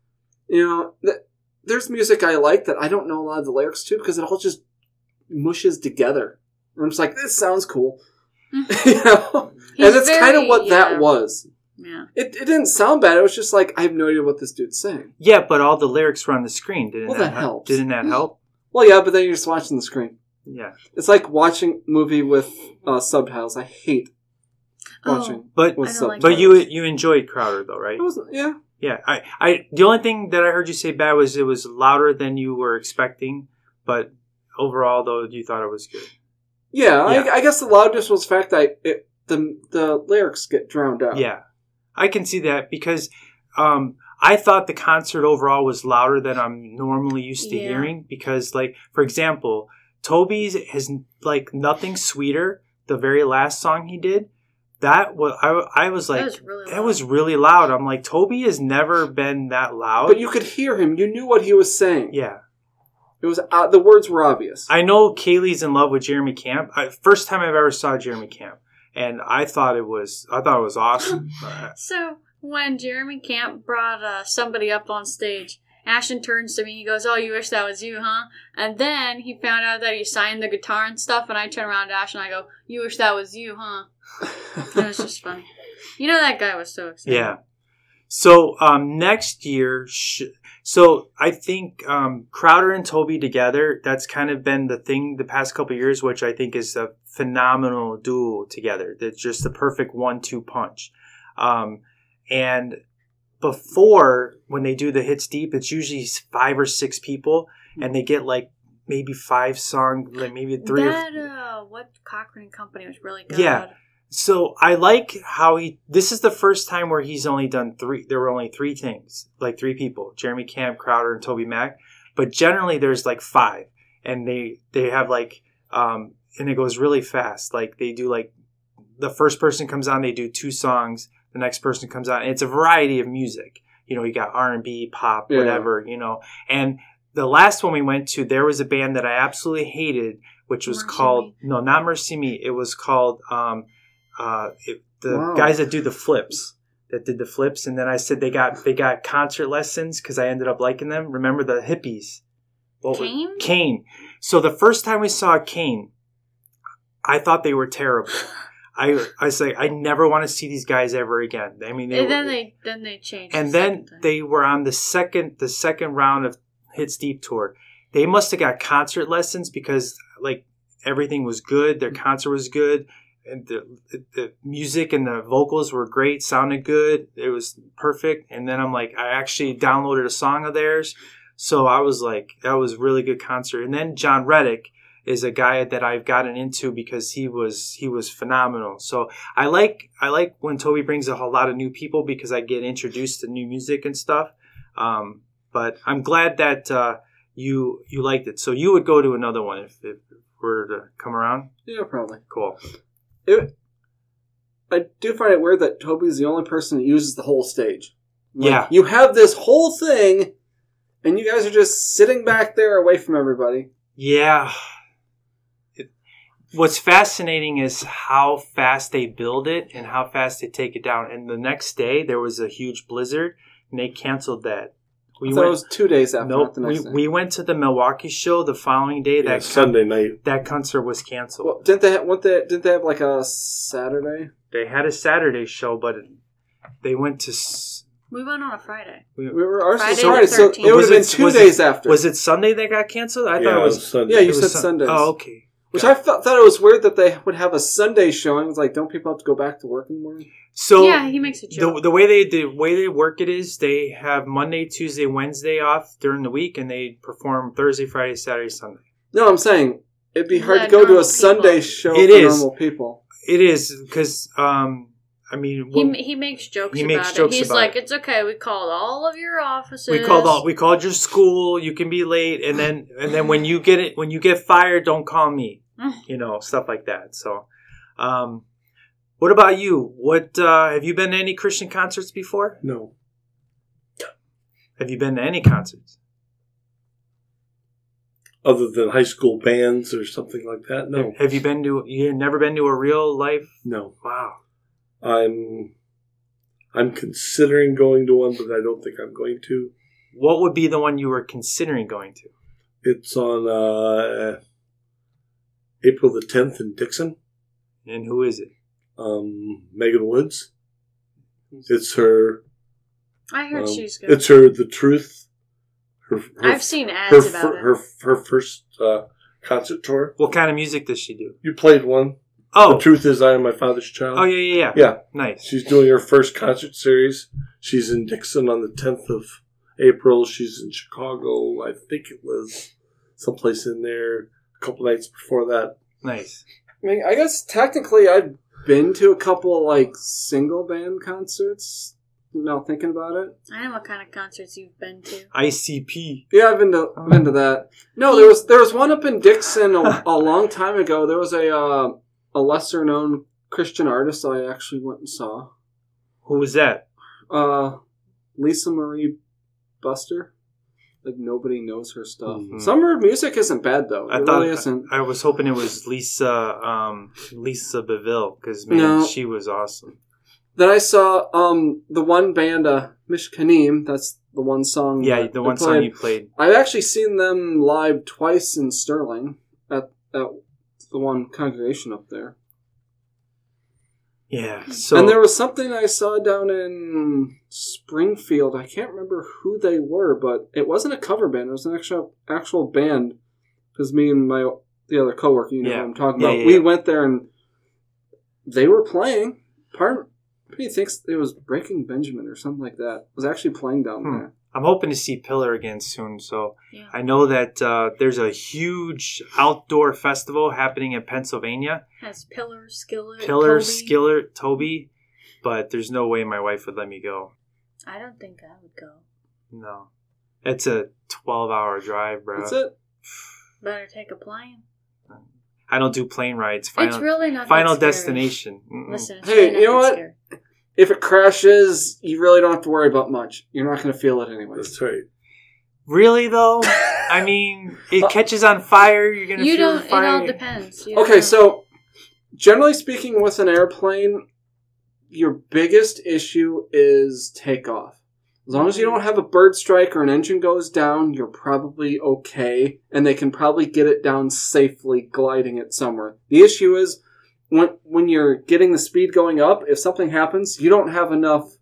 there's music I like that I don't know a lot of the lyrics to because it all just mushes together. And I'm just like, this sounds cool. And that's kind of what that was. Yeah. It didn't sound bad. It was just like, I have no idea what this dude's saying. Yeah, but all the lyrics were on the screen. Well, that helps. Didn't that help? Well, yeah, but then you're just watching the screen. Yeah. It's like watching a movie with subtitles. I hate watching but with I don't like subtitles. you enjoyed Crowder though, right? It wasn't, yeah. Yeah. I the only thing that I heard you say bad was it was louder than you were expecting, but overall though you thought it was good. Yeah, Yeah. I guess the loudness was the fact that the lyrics get drowned out. Yeah. I can see that because I thought the concert overall was louder than I'm normally used to hearing because, like, for example, Toby's has, like, Nothing Sweeter, the very last song he did. That was, I was like, that was really loud. I'm like, Toby has never been that loud. But you could hear him. You knew what he was saying. Yeah. It was the words were obvious. I know Kaylee's in love with Jeremy Camp. First time I've ever saw Jeremy Camp. And I thought it was awesome. So when Jeremy Camp brought somebody up on stage, Ashton turns to me. He goes, "Oh, you wish that was you, huh?" And then he found out that he signed the guitar and stuff. And I turn around to Ashton and I go, "You wish that was you, huh?" It was just funny. That guy was so excited. Yeah. So next year, so I think Crowder and Toby together, that's kind of been the thing the past couple of years, which I think is a phenomenal duo together. That's just the perfect 1-2 punch. And before, when they do the Hits Deep, it's usually 5 or 6 people, and they get like maybe 5 songs, like maybe 3 what Cochran Company was really good. Yeah. So I like how this is the first time where he's only done 3. There were only 3 things, like 3 people, Jeremy Camp, Crowder, and Toby Mac. But generally there's like 5, and they have like, and it goes really fast. Like they do like, the first person comes on, they do 2 songs. The next person comes on, and it's a variety of music. You got R&B, pop, whatever, And the last one we went to, there was a band that I absolutely hated, which was called, no, not Mercy Me. It was called, guys that do the flips, that did the flips. And then I said they got concert lessons because I ended up liking them. Remember the hippies? Kane? Kane. So the first time we saw Kane, I thought they were terrible. I was like, I never want to see these guys ever again. I mean, then they changed. And then they were on the second round of Hits Deep tour. They must have got concert lessons because like everything was good. Their concert was good, and the music and the vocals were great. Sounded good. It was perfect. And then I'm like, I actually downloaded a song of theirs, so I was like, that was a really good concert. And then John Reddick is a guy that I've gotten into because he was phenomenal. So I like when Toby brings a whole lot of new people because I get introduced to new music and stuff. But I'm glad that you liked it. So you would go to another one if it were to come around? Yeah, probably. Cool. I do find it weird that Toby's the only person that uses the whole stage. Yeah. You have this whole thing, and you guys are just sitting back there away from everybody. Yeah. What's fascinating is how fast they build it and how fast they take it down. And the next day, there was a huge blizzard, and they canceled that. I thought it was 2 days after. Nope. The next day. We went to the Milwaukee show the following day. Yeah, Sunday night. That concert was canceled. Well, didn't they have like a Saturday? They had a Saturday show, but they went to... We went on a Friday. Ours was Friday Friday, the so 13th. it would have been 2 days after. Was it Sunday that got canceled? I thought it was Sunday. Yeah, you said Sundays. Oh, okay. Which I thought it was weird that they would have a Sunday showing. It's like, don't people have to go back to work in the morning? So yeah, he makes a joke. The way they work it is they have Monday, Tuesday, Wednesday off during the week, and they perform Thursday, Friday, Saturday, Sunday. No, I'm saying it'd be hard to go to a Sunday show for normal people. It is because I mean, he makes jokes about it. He's like, it's okay. We called all of your offices. We called your school. You can be late, and then when you get fired, don't call me. Stuff like that. So, what about you? What have you been to any Christian concerts before? No. Have you been to any concerts? other than high school bands or something like that. No. Have you never been to a real life? No. Wow. I'm considering going to one, but I don't think I'm going to. What would be the one you were considering going to? It's on April the 10th in Dixon. And who is it? Megan Woods. It's her. I heard she's good. It's her The Truth. I've seen ads about it. Her first concert tour. What kind of music does she do? You played one. Oh. The Truth Is I Am My Father's Child. Oh, yeah. Yeah. Nice. She's doing her first concert series. She's in Dixon on the 10th of April. She's in Chicago. I think it was someplace in there a couple nights before that. Nice. I mean, I guess technically I've been to a couple like single band concerts. Now thinking about it, I know what kind of concerts you've been to. ICP. yeah, I've been to that. No, there was one up in Dixon a long time ago. There was a lesser known Christian artist I actually went and saw. Who was that? Lisa Marie Buster. Like nobody knows her stuff. Mm-hmm. Some of her music isn't bad though. I was hoping it was Lisa Beville because she was awesome. Then I saw the one band, Mishkanim. That's the one song. Yeah, the one song you played. I've actually seen them live twice in Sterling at the one congregation up there. Yeah. So and there was something I saw down in Springfield. I can't remember who they were, but it wasn't a cover band. It was an actual band. Because me and the other coworker, you know what I'm talking about, we went there and they were playing. He thinks it was Breaking Benjamin or something like that. It was actually playing down there. I'm hoping to see Pillar again soon. So I know that there's a huge outdoor festival happening in Pennsylvania. Has Pillar, Skillet, Toby. But there's no way my wife would let me go. I don't think I would go. No. It's a 12-hour drive, bro. That's it. Better take a plane. I don't do plane rides. It's really not Final that scary. Destination. Listen, it's hey, really you know what? Scary. If it crashes, you really don't have to worry about much. You're not going to feel it anyway. That's right. Really, though? I mean, it catches on fire. You're going to feel the fire. It all depends. You don't Okay, know. so generally speaking, with an airplane, your biggest issue is takeoff. As long as you don't have a bird strike or an engine goes down, you're probably okay, and they can probably get it down safely, gliding it somewhere. The issue is when you're getting the speed going up, if something happens, you don't have enough,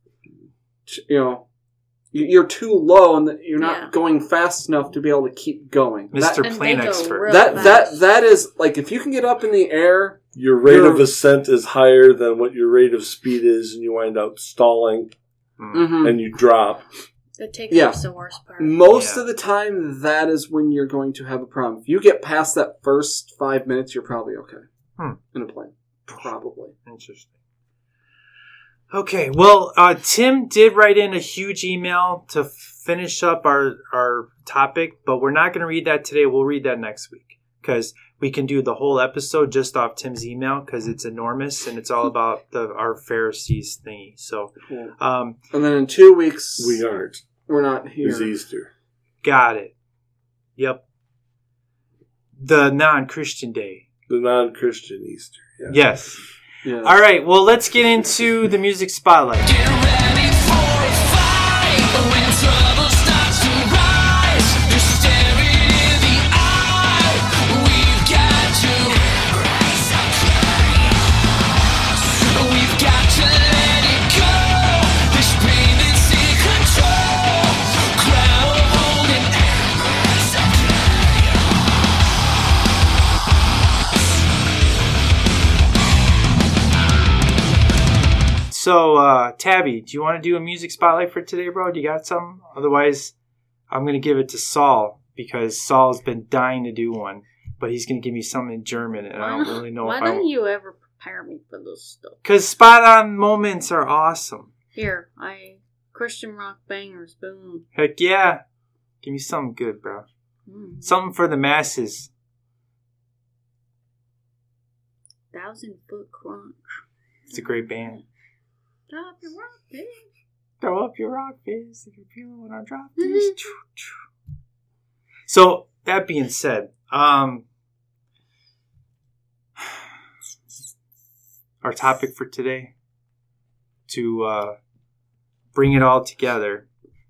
you're too low and you're not going fast enough to be able to keep going. Mr. Plane Expert. That is, like, if you can get up in the air... Your rate of ascent is higher than what your rate of speed is, and you wind up stalling, and you drop. The takeoff's the worst part. Most of the time, that is when you're going to have a problem. If you get past that first 5 minutes, you're probably okay in a plane. Probably. Interesting. Okay, well, Tim did write in a huge email to finish up our topic, but we're not going to read that today. We'll read that next week because we can do the whole episode just off Tim's email because it's enormous and it's all about our Pharisees thingy. So, and then in 2 weeks, we're not here. It's Easter. Got it. Yep. The non-Christian day. The non-Christian Easter. Yeah. Yes. Yeah. All right. Well, let's get into the music spotlight. Get ready for a fight when trouble starts to rise. You're staring in the eye. We've got to embrace our chaos. We've got to let it go. This pain that's in control. Grab a hold and embrace our chaos. So, Tabby, do you want to do a music spotlight for today, bro? Do you got something? Otherwise, I'm going to give it to Saul because Saul's been dying to do one, but he's going to give me something in German, and I don't really know Why if don't you ever prepare me for this stuff? Because spot-on moments are awesome. Here, Christian rock bangers, boom. Heck yeah. Give me something good, bro. Something for the masses. 1,000 Foot Crunch. It's a great band. Drop your rock, bitch. Throw up your rock fist if you're feeling when I drop this. So, that being said, our topic for today, to bring it all together,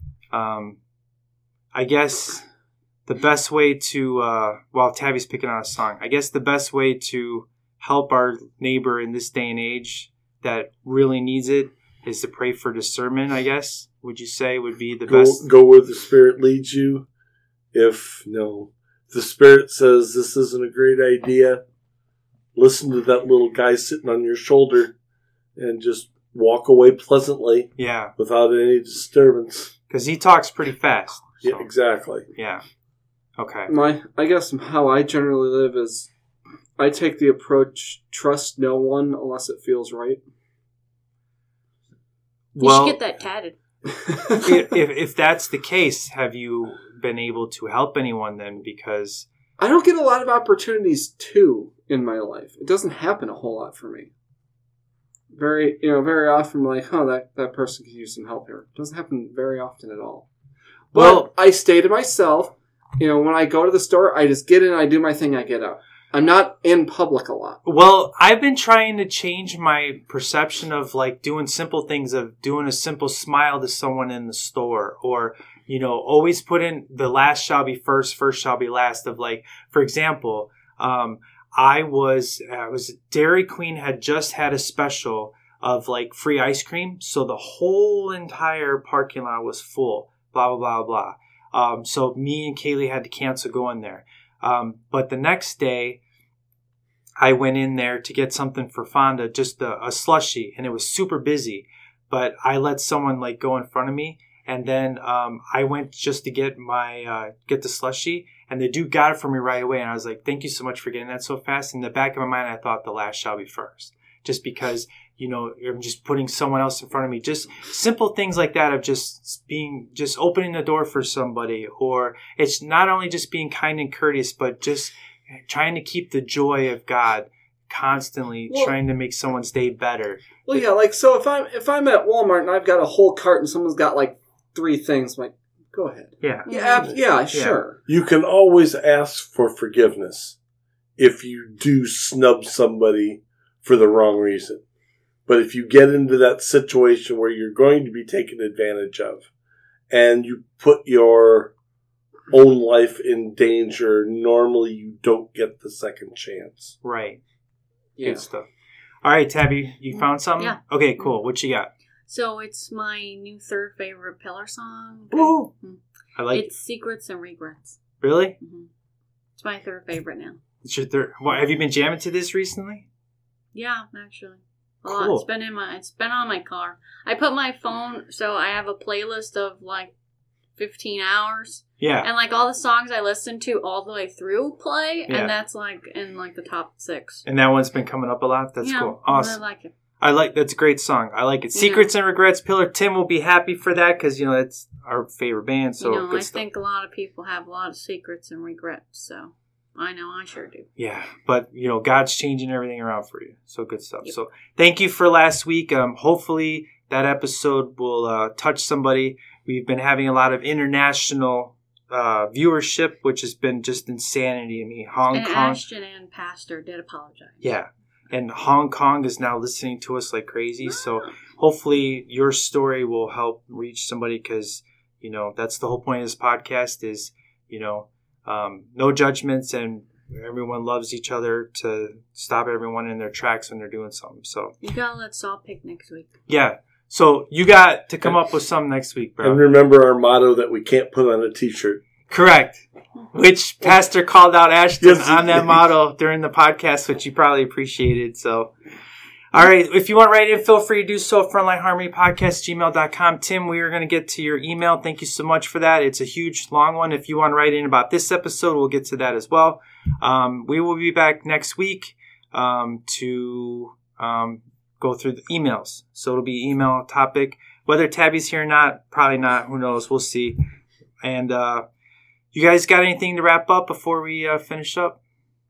I guess the best way to, while Tabby's picking out a song, I guess the best way to help our neighbor in this day and age that really needs it is to pray for discernment, I guess. Would you say would be the best? Go where the Spirit leads you. If the Spirit says this isn't a great idea, listen to that little guy sitting on your shoulder and just walk away pleasantly. Yeah. Without any disturbance. Because he talks pretty fast. So. Yeah, exactly. Yeah. Okay. I guess how I generally live is I take the approach, trust no one unless it feels right. You should get that tatted. if that's the case, have you been able to help anyone then? Because I don't get a lot of opportunities to in my life. It doesn't happen a whole lot for me. Very often, I'm like, that person could use some help here. It doesn't happen very often at all. But I stay to myself. When I go to the store, I just get in, I do my thing, I get out. I'm not in public a lot. Well, I've been trying to change my perception of like doing simple things, of doing a simple smile to someone in the store, or, always put in the last shall be first shall be last, of like, for example, Dairy Queen had just had a special of like free ice cream. So the whole entire parking lot was full, blah, blah, blah, blah. So me and Kaylee had to cancel going there. But the next day, I went in there to get something for Fonda, just a slushie, and it was super busy. But I let someone like go in front of me, and then I went just to get get the slushie, and the dude got it for me right away. And I was like, "Thank you so much for getting that so fast." In the back of my mind, I thought the last shall be first, just because I'm just putting someone else in front of me. Just simple things like that of just opening the door for somebody, or it's not only just being kind and courteous, but just trying to keep the joy of God constantly, trying to make someone's day better. Well, yeah, like so if I'm at Walmart and I've got a whole cart and someone's got like 3 things, I'm like, go ahead. Yeah, Sure. You can always ask for forgiveness if you do snub somebody for the wrong reason. But if you get into that situation where you're going to be taken advantage of and you put your own life in danger, normally you don't get the second chance. Right. Yeah. Good stuff. All right, Tabby, you found something? Yeah. Okay, cool. What you got? So it's my new 3rd favorite Pillar song. Woo! I like It's Secrets and Regrets. Really? Mm-hmm. It's my 3rd favorite now. It's your third. What, have you been jamming to this recently? Yeah, actually. A Cool. lot. It's been on my car. I put my phone, so I have a playlist of like 15 hours. Yeah. And like all the songs I listen to all the way through play, Yeah. and that's like in like the top 6. And that one's been coming up a lot? That's cool. Awesome. I really like it. That's a great song. I like it. Secrets and Regrets, Pillar. Tim will be happy for that because, it's our favorite band. So good I stuff. think a lot of people have a lot of secrets and regrets, so I know I sure do. Yeah, but, God's changing everything around for you. So good stuff. Yep. So thank you for last week. Hopefully that episode will touch somebody. We've been having a lot of international viewership, which has been just insanity. I mean, Hong Kong. Ashton and Pastor did apologize. Yeah. And Hong Kong is now listening to us like crazy. So hopefully your story will help reach somebody because, that's the whole point of this podcast is, no judgments and everyone loves each other to stop everyone in their tracks when they're doing something. So you gotta let Saul pick next week. Yeah. So you got to come up with some next week, bro. And remember our motto that we can't put on a t-shirt. Correct. Which Pastor called out Ashton Yes. on that motto during the podcast, which you probably appreciated. So, all right. If you want to write in, feel free to do so. FrontlineHarmonyPodcast@gmail.com. Tim, we are going to get to your email. Thank you so much for that. It's a huge, long one. If you want to write in about this episode, we'll get to that as well. We will be back next week to go through the emails. So it'll be email topic. Whether Tabby's here or not, probably not. Who knows? We'll see. And you guys got anything to wrap up before we finish up?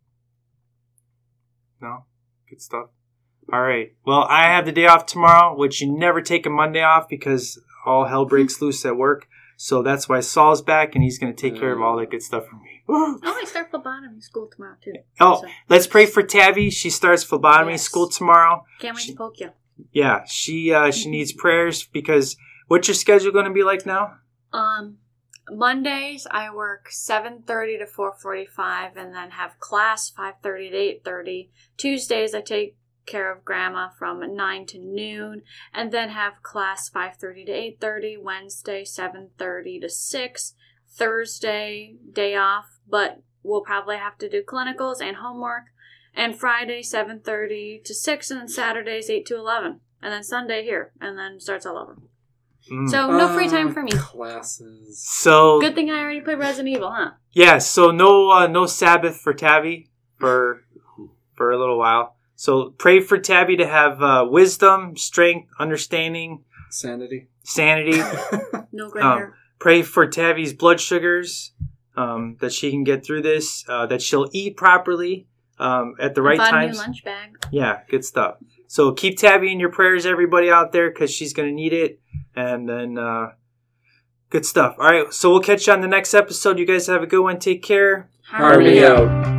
No? Good stuff. All right. Well, I have the day off tomorrow, which you never take a Monday off because all hell breaks loose at work. So that's why Saul's back, and he's going to take care of all that good stuff for me. Oh, I start phlebotomy school tomorrow too. Oh, So, let's pray for Tabby. She starts phlebotomy Yes. school tomorrow. can't wait to poke you. Yeah, she needs prayers because what's your schedule going to be like now? Mondays I work 7:30 to 4:45, and then have class 5:30 to 8:30. Tuesdays I take care of grandma from 9 to noon, and then have class 5:30 to 8:30. Wednesday 7:30 to 6. Thursday day off, but we'll probably have to do clinicals and homework. And Friday 7:30 to 6, and then Saturdays 8 to 11, and then Sunday here, and then starts all over. So no free time for me. Classes. So Good thing I already played Resident Evil, huh? yeah, so no Sabbath for Tabby for a little while. So pray for Tabby to have wisdom, strength, understanding, Sanity. sanity. No gray hair. Pray for Tabby's blood sugars, that she can get through this, that she'll eat properly at the right Bought a new times. lunch bag. Yeah, good stuff. So keep Tabby in your prayers, everybody out there, because she's going to need it. And then good stuff. All right, so we'll catch you on the next episode. You guys have a good one. Take care. Harmony out.